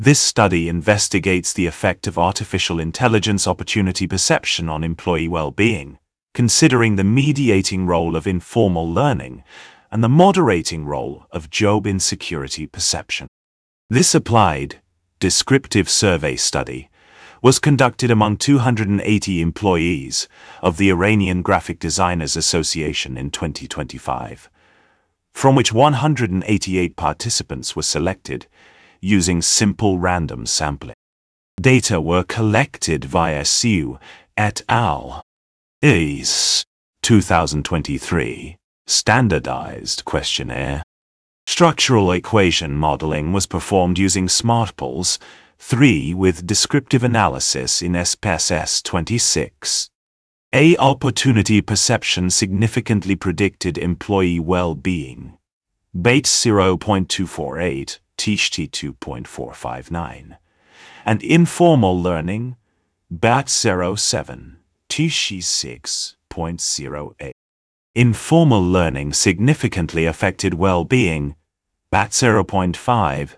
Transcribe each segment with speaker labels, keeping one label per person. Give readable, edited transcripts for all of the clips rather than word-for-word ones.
Speaker 1: This study investigates the effect of artificial intelligence opportunity perception on employee well-being, considering the mediating role of informal learning and the moderating role of job insecurity perception. This applied, descriptive survey study was conducted among 280 employees of the Iranian Graphic Designers Association in 2025, from which 188 participants were selected using simple random sampling. Data were collected via Siu et al. 2023 standardized questionnaire. Structural equation modeling was performed using SmartPols 3 with descriptive analysis in SPSS 26. A opportunity perception significantly predicted employee well-being. Bates 0.248, THT 2.459. And informal learning, BAT 07, THT 6.08. Informal learning significantly affected well-being, BAT 0.5,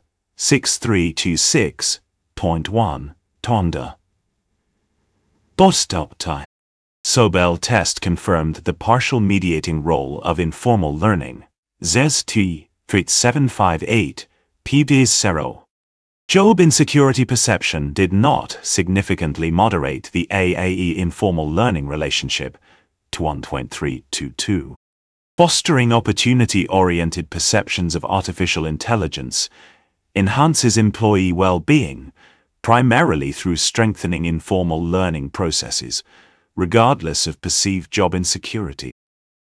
Speaker 1: 6326.1, Tonda. Post-op time. Sobel test confirmed the partial mediating role of informal learning, ZES-T 3758, PB0. Job insecurity perception did not significantly moderate the AAE informal learning relationship to 1.322. Fostering opportunity-oriented perceptions of artificial intelligence enhances employee well-being, primarily through strengthening informal learning processes, regardless of perceived job insecurity.